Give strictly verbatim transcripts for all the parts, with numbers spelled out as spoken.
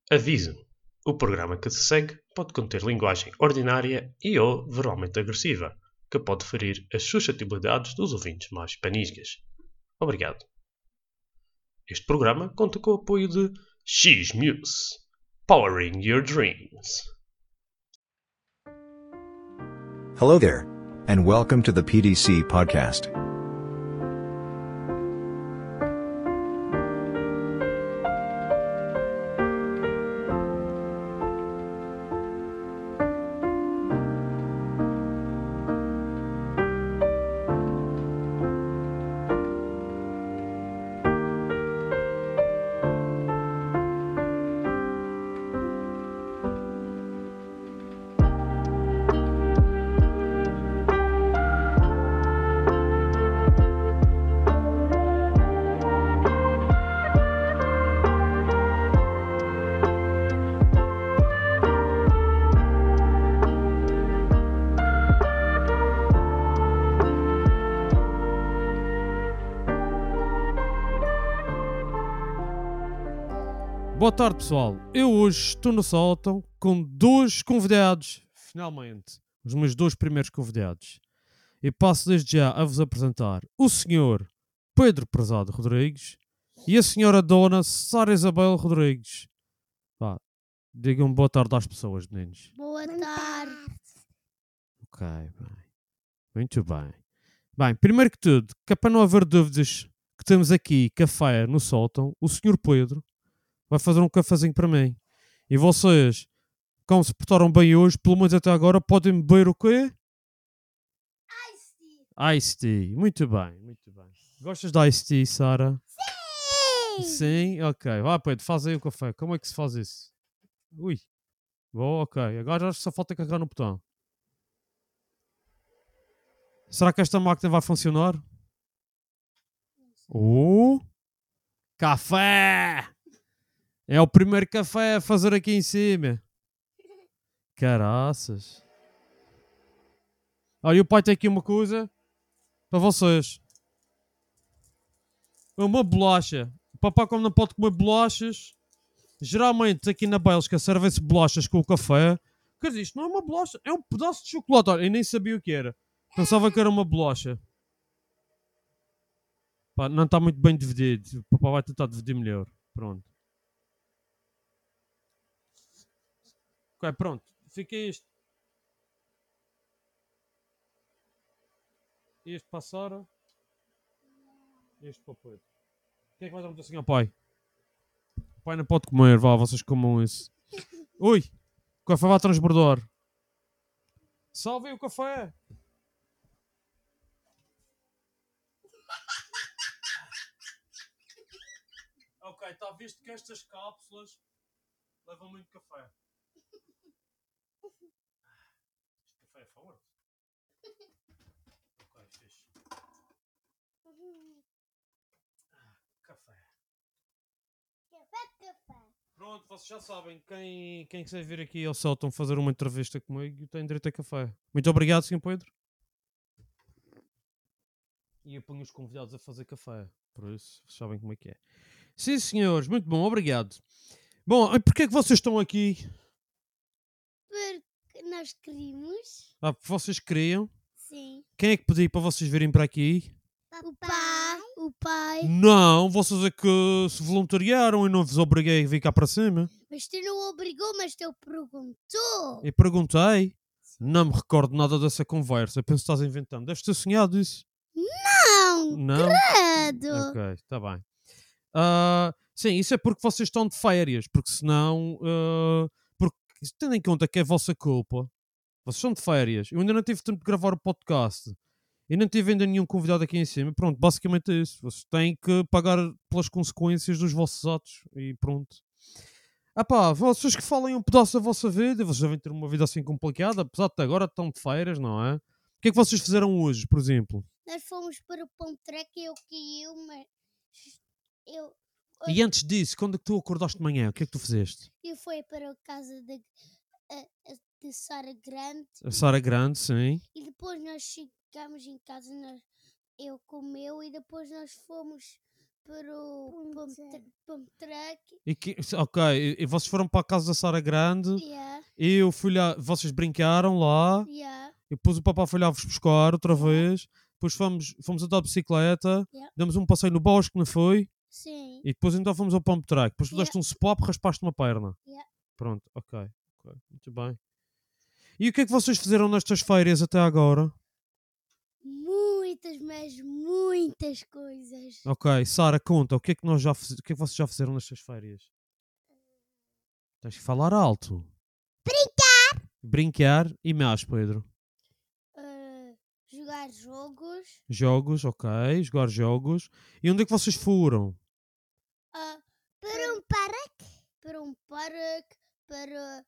Aviso: o programa que se segue pode conter linguagem ordinária e ou verbalmente agressiva, que pode ferir as suscetibilidades dos ouvintes mais panisgas. Obrigado. Este programa conta com o apoio de X-Muse, Powering Your Dreams. Hello there, and welcome to the P D C podcast. Boa tarde, pessoal. Eu hoje estou no sótão com dois convidados, finalmente, os meus dois primeiros convidados. E passo desde já a vos apresentar o senhor Pedro Prezado Rodrigues e a senhora Dona Sara Isabel Rodrigues. Pá, digam boa tarde às pessoas, meninos. Boa tarde. Ok, bem. Muito bem. Bem, primeiro que tudo, que é para não haver dúvidas que temos aqui café no sótão, o senhor Pedro vai fazer um cafezinho para mim. E vocês, como se portaram bem hoje, pelo menos até agora, podem beber o quê? Ice tea. Ice tea. Muito bem, muito bem. Gostas de ice tea, Sara? Sim. Sim? Ok. Vá, Pedro, faz aí o café. Como é que se faz isso? Ui. Bom, ok. Agora só falta carregar no botão. Será que esta máquina vai funcionar? Oh! Café! É o primeiro café a fazer aqui em cima. Caraças. Olha, o pai tem aqui uma coisa para vocês. É uma bolacha. O papai, como não pode comer bolachas, geralmente aqui na Bélgica servem-se bolachas com o café. Quer dizer, isto não é uma bolacha, é um pedaço de chocolate. Olha, eu nem sabia o que era. Pensava que era uma bolacha. Pá, não está muito bem dividido. O papai vai tentar dividir melhor. Pronto. Ok, pronto. Fica isto. Este para a Sara. Este para o Pedro. Quem é que vai dar muito assim ao pai? O pai não pode comer, vá, vocês comam isso. Ui, o café vai transbordar. Salvem o café. Ok, está visto que estas cápsulas levam muito café. Este café é forte. Ok, fixe. Ah, café. Café, café. Pronto, vocês já sabem, quem, quem quiser vir aqui ao sótão fazer uma entrevista comigo tem direito a café. Muito obrigado, senhor Pedro. E eu ponho os convidados a fazer café. Por isso, vocês sabem como é que é. Sim, senhores, muito bom, obrigado. Bom, e porquê é que vocês estão aqui? Porque nós queríamos. Ah, vocês queriam? Sim. Quem é que pediu para vocês virem para aqui? O pai. O pai. Não, vocês é que se voluntariaram e não vos obriguei a vir cá para cima. Mas tu não obrigou, mas tu perguntou. E perguntei. Não me recordo nada dessa conversa. Penso que estás inventando. Deves ter sonhado isso. Não. Não? Credo. Ok, está bem. Ah, sim, isso é porque vocês estão de férias. Porque senão... ah, porque, tendo em conta que é a vossa culpa, vocês estão de férias. Eu ainda não tive tempo de gravar o podcast. E não tive ainda nenhum convidado aqui em cima. Pronto, basicamente é isso. Vocês têm que pagar pelas consequências dos vossos atos. E pronto. Ah pá, vocês que falem um pedaço da vossa vida, vocês devem ter uma vida assim complicada, apesar de agora estão de feiras, não é? O que é que vocês fizeram hoje, por exemplo? Nós fomos para o Pão Trek e eu que eu, mas. Eu. E antes disso, quando é que tu acordaste de manhã, o que é que tu fizeste? Eu fui para a casa da, a, a, de Sara Grande A Sara Grande, sim. e depois nós chegámos em casa, nós, eu comeu e depois nós fomos para o pump, tra- pump track. E que, ok, e, e vocês foram para a casa da Sara Grande. Yeah, Eu fui lá, vocês brincaram lá. yeah, E depois o papá foi lá vos buscar outra Yeah. vez. Depois fomos, fomos andar de bicicleta. Yeah. Demos um passeio no bosque, não foi? sim. E depois então fomos ao pump track. Depois tu Yeah. deste um spot, raspaste uma perna. Yeah. Pronto, ok. ok, Muito bem. E o que é que vocês fizeram nestas férias até agora? Muitas, mas muitas coisas. Ok, Sara, conta, o que é que nós já fiz- o que é que vocês já fizeram nestas férias? Tens que falar alto. Brincar! Brincar e mais, Pedro. Ah, jogar jogos. Jogos, ok, jogar jogos. E onde é que vocês foram? Ah, para um parque. Para um parque. Para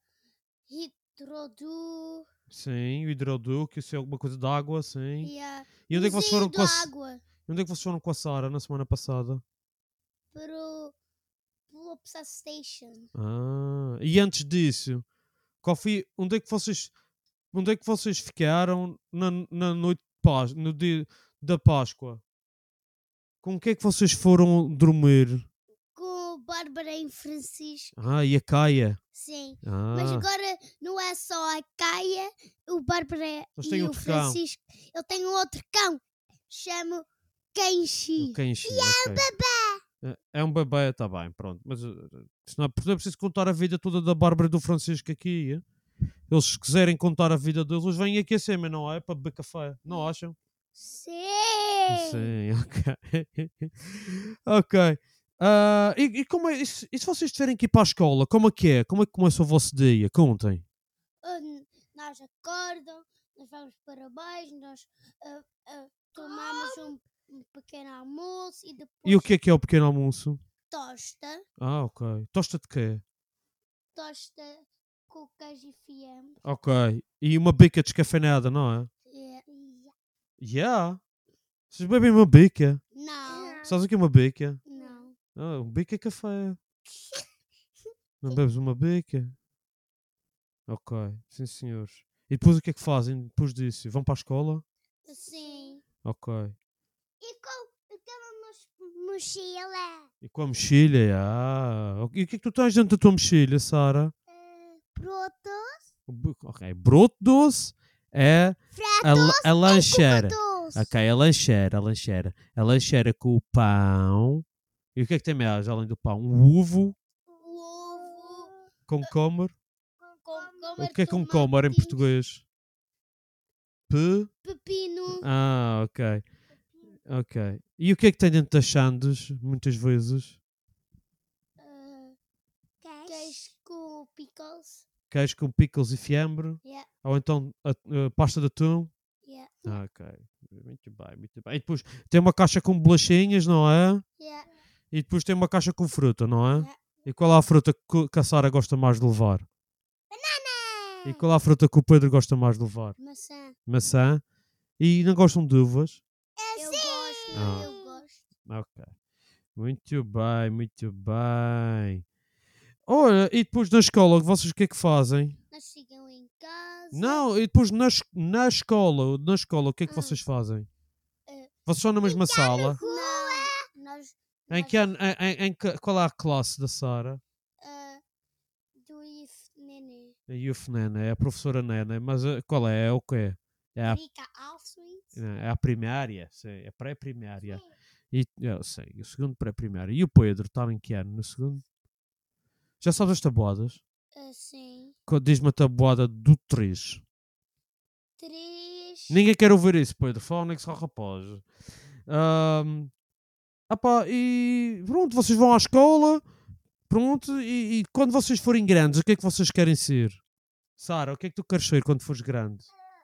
Hidrodu. Sim, o hidroduque, isso é alguma coisa de água, sim. Yeah. E onde é que vocês foram Museu com a, da S- água. onde é que vocês foram com a Sara na semana passada? Para o Plopsa Station. Ah, e antes disso, qual foi, onde é que vocês, onde é que vocês ficaram na, na noite de Pás, no dia da Páscoa? Com o que é que vocês foram dormir? Com o Bárbara e Francisco. Ah, e a Caia? Sim. Ah, Mas agora não é só a Caia, o Bárbara Eles e têm o outro cão. Francisco. Eu tenho outro cão. Chamo Kenshi. o Kenshi, ok. É, é um bebê, está bem, pronto. Mas uh, isto não é, não é preciso contar a vida toda da Bárbara e do Francisco aqui. é? Eles, se quiserem contar a vida deles, eles vêm aqui assim, mas não é para beber café. Não acham? Sim. Sim, ok. ok. Ah, e, e como é, e, se, e se vocês tiverem que ir para a escola, como é que é? Como é que começa o vosso dia? Contem. Ah, nós acordamos, nós vamos para baixo, nós ah, ah, tomamos um, um pequeno almoço e depois E o que é que é o pequeno almoço? tosta. Ah, ok. Tosta de quê? Tosta com queijo e fiambre. Ok. E uma bica descafeinada, não é? Yeah. Yeah. Vocês bebem uma bica? Não. Sabes o que é uma bica? Não. Ah, um bica é café. Não bebes uma bica? Ok, sim senhores. E depois o que é que fazem depois disso? Vão para a escola? Sim. Ok. E com aquela mochila? E com a mochila? Ah. ok. E o que é que tu tens dentro da tua mochila, Sara? Brotos? O bu- Ok, broto doce é a, la- a lancheira. Ok, a lancheira, a lancheira. A lancheira com o pão. E o que é que tem mais além do pão? Um ovo O ovo. com comer. Com O que é com comer em português? P? Pepino. Ah, ok. Ok. E o que é que tem dentro das sandes, muitas vezes? ah, queijo com pickles. Queijo com pickles e fiambre? Yeah. Ou então a, a pasta de atum? Yeah. Ah, ok. Muito bem, muito bem. E depois tem uma caixa com bolachinhas, não é? Yeah. E depois tem uma caixa com fruta, não é? Yeah. E qual é a fruta que que a Sara gosta mais de levar? Banana. E qual é a fruta que o Pedro gosta mais de levar? Maçã. Maçã. E não gostam de uvas? Eu gosto. Ah. Eu gosto. Ok. Muito bem, muito bem. Olha, e depois na escola, vocês o que é que fazem? Nós chegamos em casa. Não, e depois na, es- na escola, na escola, o que é que Ah. vocês fazem? Eh, Vocês estão na mesma sala? Não. Nós, Em nós, que, ano- em, em, em que- qual é a classe da Sara? ah, do I F Nenê. A Youth Nena, é a professora Nena, mas eh, qual é? É o quê? É a, Erika Alswitz. é a primária, sim, é pré-primária. E, eu sei, o segundo pré-primário. E o Pedro está em que ano? No segundo? Já sabes as tabuadas? Ah, sim. Co- Diz-me a tabuada do três. Três. Ninguém quer ouvir isso, Pedro. Fónix, rapaz. Ahm, apá, e pronto, vocês vão à escola. Pronto, e, e quando vocês forem grandes, o que é que vocês querem ser? Sara, o que é que tu queres ser quando fores grande?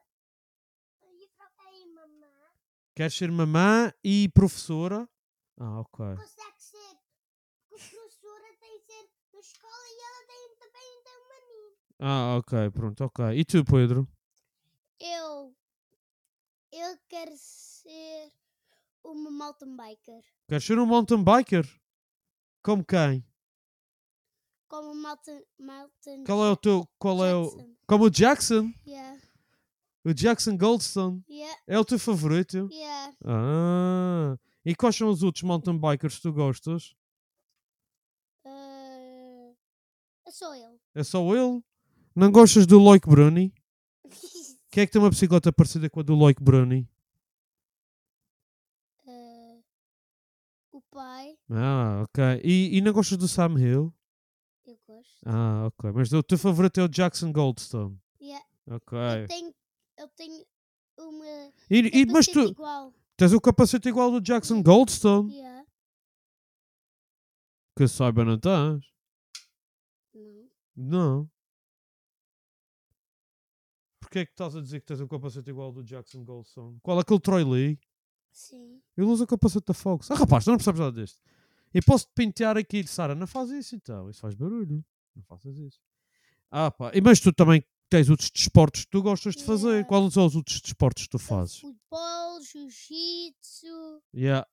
Queres ser mamã e professora? Ah, ok. Consegue ser. A professora tem que ser na escola e ela tem, também tem uma menina. Ah, ok, pronto, ok. E tu, Pedro? Eu. Eu quero ser uma mountain biker. Queres ser um mountain biker? Como quem? Como mountain. mountain Qual é o teu. Qual é o. Jackson. Como o Jackson? Yeah. O Jackson Goldstone. Yeah. É o teu favorito? Yeah. Ah. E quais são os outros mountain bikers que tu gostas? Uh, é só ele. É só ele? Não gostas do Loic Bruni? Quem é que tem uma bicicleta parecida com a do Loic Bruni? Uh, o pai, Ah, ok. E, e não gostas do Sam Hill? eu gosto. Ah, ok. Mas o teu favorito é o Jackson Goldstone? Yeah. Ok. Eu tenho, eu tenho uma E, e, mas capacete tu igual. tens o capacete igual do Jackson Goldstone? Yeah. Que eu saiba, não tens? Não. Não. Porquê é que estás a dizer que tens um capacete igual ao do Jackson Goldstone? Qual? Aquele Troy Lee? Sim. Ele usa o capacete da Fox. Ah, rapaz, tu não percebes nada deste. E posso-te pentear aqui. Sara, não faz isso então. Isso faz barulho. Não faças isso. Ah, pá. E, mas tu também tens outros desportos que tu gostas de fazer. Yeah. Quais são os outros desportos que tu fazes? Futebol, jiu-jitsu. Yeah.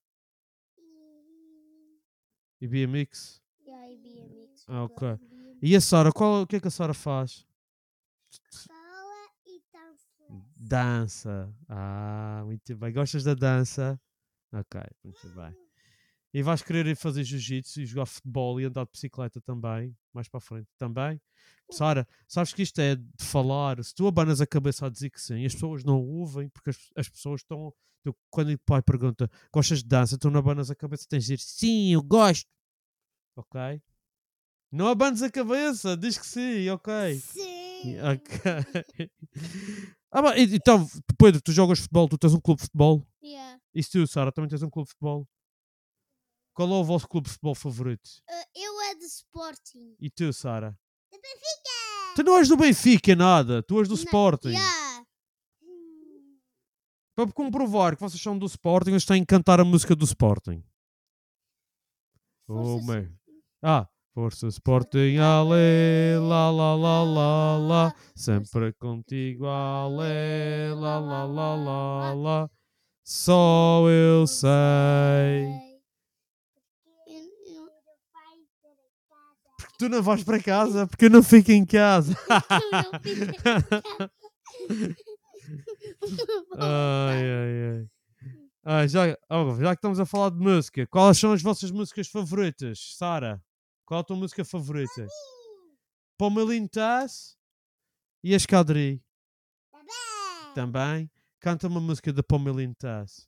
e- E B M X? Yeah, e B M X. Ah, ok. adoro B M X. E a Sara? Qual, o que é que a Sara faz? Escola e dança. Dança. Ah, muito bem. Gostas da dança? Ok, muito bem. E vais querer ir fazer jiu-jitsu e jogar futebol e andar de bicicleta também, mais para a frente também. Sara, sabes que isto é de falar. Se tu abanas a cabeça a dizer que sim, as pessoas não ouvem porque as, as pessoas estão. Tu, quando o pai pergunta, gostas de dança? Tu não abanas a cabeça, tens de dizer sim, eu gosto. Ok? Não abanes a cabeça, diz que sim, ok. Sim. Ok. Ah, bem, e- então, Pedro, tu jogas futebol, tu tens um clube de futebol? Yeah. E se tu, Sara, também tens um clube de futebol? Qual é o vosso clube de futebol favorito? Uh, eu é de Sporting. E tu, Sara? De Benfica. Tu não és do Benfica, nada. Tu és do Na- Sporting. Yeah. Para comprovar que vocês são do Sporting, eles têm que cantar a música do Sporting. Oh, Força meu. Ah, Força Sporting, ale, lá, lá, lá, lá, lá. Sempre contigo, ale, lá, lá, lá, lá, lá. Só eu sei. Eu- eu- Porque tu não vais para casa, porque eu não fico em casa. não fico em casa. Ai, ai, ai. Ah, já, oh, já que estamos a falar de música, quais são as vossas músicas favoritas, Sara? Qual é a tua música favorita? Pomelinho Taz e a Escadri. Também? Canta uma música da Pomelinho Taz.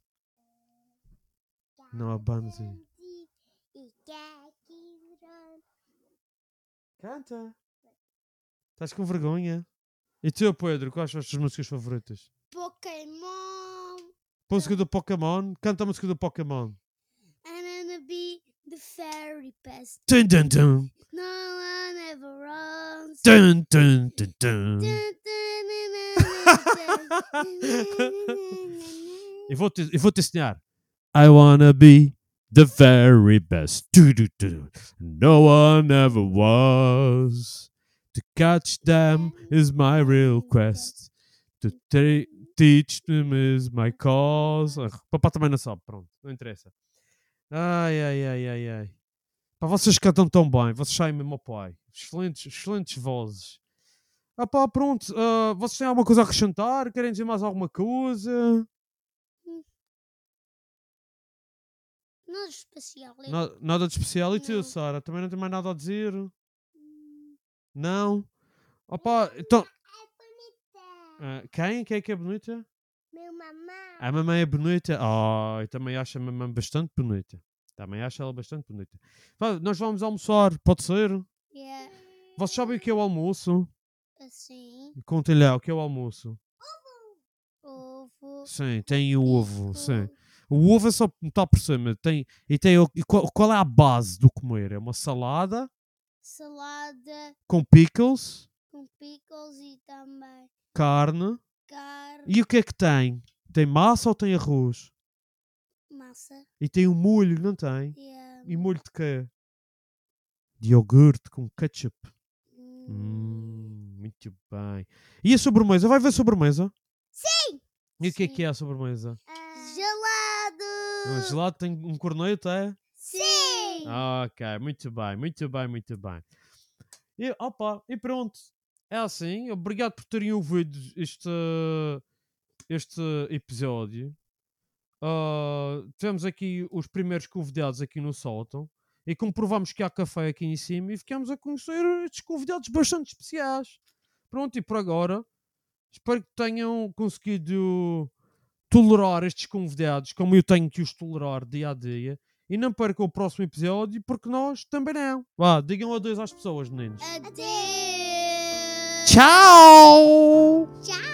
Não abanes aí. Canta. Estás com vergonha? E tu, Pedro, quais são as tuas músicas favoritas? Pokémon. Música do Pokémon? Canta a música do Pokémon. And gonna be the fairy pest. Tum, tum, tum. No one ever runs. Tum, tum, tum, tum. E vou-te e vou-te ensinar. I wanna be the very best. Du, du, du. No one ever was. To catch them is my real quest. To te- teach them is my cause. Ah, papá também não sabe, pronto, não interessa. Ai, ai, ai, ai, ai. Pá, vocês cantam tão bem, vocês saem mesmo ao pai. Excelentes, excelentes vozes. Ah pá, pronto. ah, vocês têm alguma coisa a acrescentar? Querem dizer mais alguma coisa? Nada especial. é- Na- nada de especial. E tu, Não. Sara? Também não tem mais nada a dizer? Não? Opa, então... Ah, quem? Quem é que é bonita? Meu mamãe. A mamãe é bonita? Oh, eu também acho a mamãe bastante bonita. Também acho ela bastante bonita. Vá, nós vamos almoçar, pode ser? Yeah. Vocês sabem o que é o almoço? Assim. Contem-lhe lá o que é o almoço. Ovo. Sim, tem o ovo, bico, sim. O ovo é só metade por cima. Tem, e tem o- e qual, qual é a base do comer? É uma salada Salada com pickles, com pickles e também carne. carne, E o que é que tem? Tem massa ou tem arroz? massa. E tem um molho, não tem? Yeah. E molho de quê? De iogurte com ketchup. Hum. Hum, muito bem. E a sobremesa? Vai ver sobremesa? Sim! E o que é que Sim. é a sobremesa? Gelado! Um gelado tem um corneto, é? Sim! Ah, ok, muito bem, muito bem, muito bem. E, opa, e pronto. É assim. Obrigado por terem ouvido este, este episódio. Uh, tivemos aqui os primeiros convidados aqui no sótão e comprovamos que há café aqui em cima e ficamos a conhecer estes convidados bastante especiais. Pronto, e por agora espero que tenham conseguido tolerar estes convidados como eu tenho que os tolerar dia a dia. E não percam o próximo episódio, porque nós também não. Vá, digam adeus às pessoas, meninos. Adeus! Tchau! Tchau!